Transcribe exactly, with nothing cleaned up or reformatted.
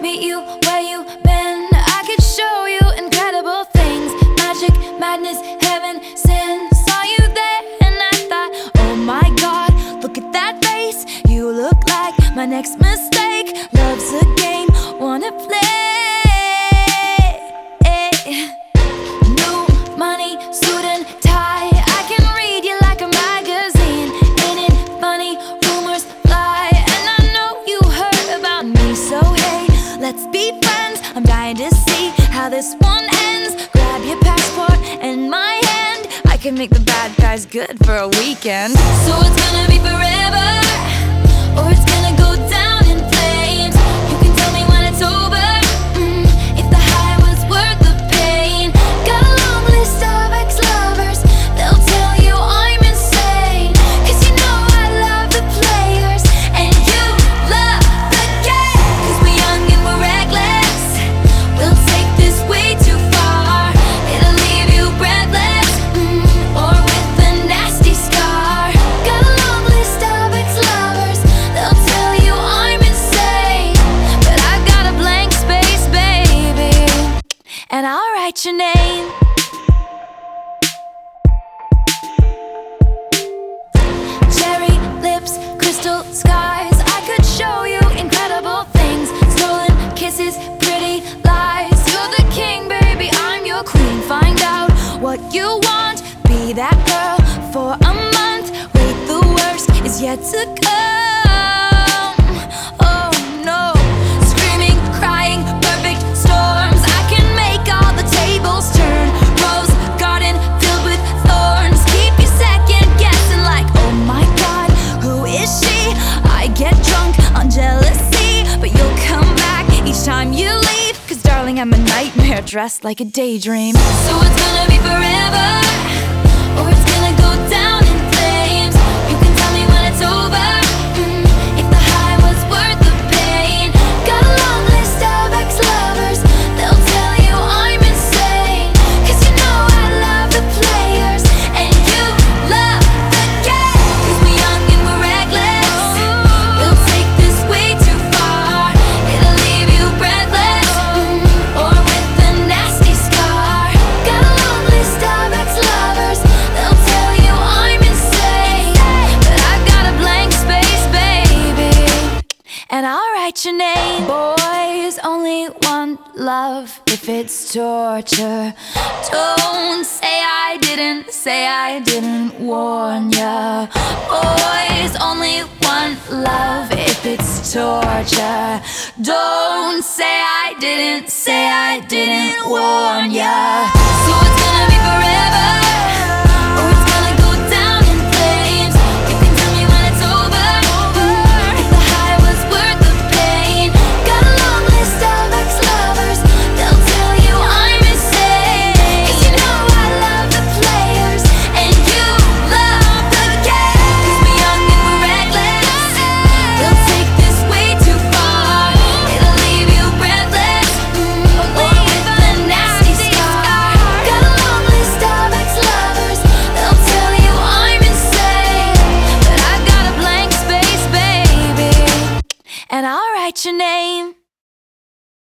meet you where you been. I could show you incredible things. Magic, madness, heaven, sin. Saw you there and I thought, oh my God, look at that face. You look like my next mistake. Love's a game, wanna play. New money, suit and tie. I can read you like a magazine. Ain't it funny? Rumors fly, and I know you heard about me. So hey, let's be friends. I'm dying to see how this one ends. Grab your passport and my hand. I can make the bad guys good for a weekend. So it's gonna be forever, or it's gonna go down in flames. You can tell me when it's over, mm, if the high was worth the pain. Got a long list of ex-lovers, they'll tell you I'm insane. Cause you know I love the players, and you love the game. Cause we're young and we're reckless, we'll take this way too far. It'll leave you breathless, mm, or with a nasty scar. Got a long list of ex-lovers, they'll tell you I'm insane. But I've got a blank space, baby, and I'll write your name. Cherry lips, crystal skies. I could show you incredible things. Stolen kisses, pretty lies. You're the king, baby, I'm your queen. Find out what you want, be that girl for a month. Wait, the worst is yet to come. Oh no, screaming, crying, perfect storms. I can make all the tables turn. Rose garden filled with thorns. Keep you second guessing like, oh my God, who is she? I get drunk on jealousy, but you'll come back each time you leave. Cause darling, I'm a nightmare dressed like a daydream. So it's gonna be forever, or it's gonna go down in flames. You can tell me when it's over, mm, if the high was worth the pain. Got a long list of ex-lovers, they'll tell you I'm insane. Cause you know I love the players, and you love the game. Cause we're young and we're reckless, we'll take this way too far. It'll leave you breathless, mm, or with a nasty scar. Got a long list of ex-lovers, they'll tell you I'm insane. But I've got a blank space, baby, and I'll write your name. Boys only want love if it's torture. Don't say I didn't, say I didn't warn ya. Boys only want love if it's torture. Don't say I didn't, say I didn't warn ya. So it's gonna be forever,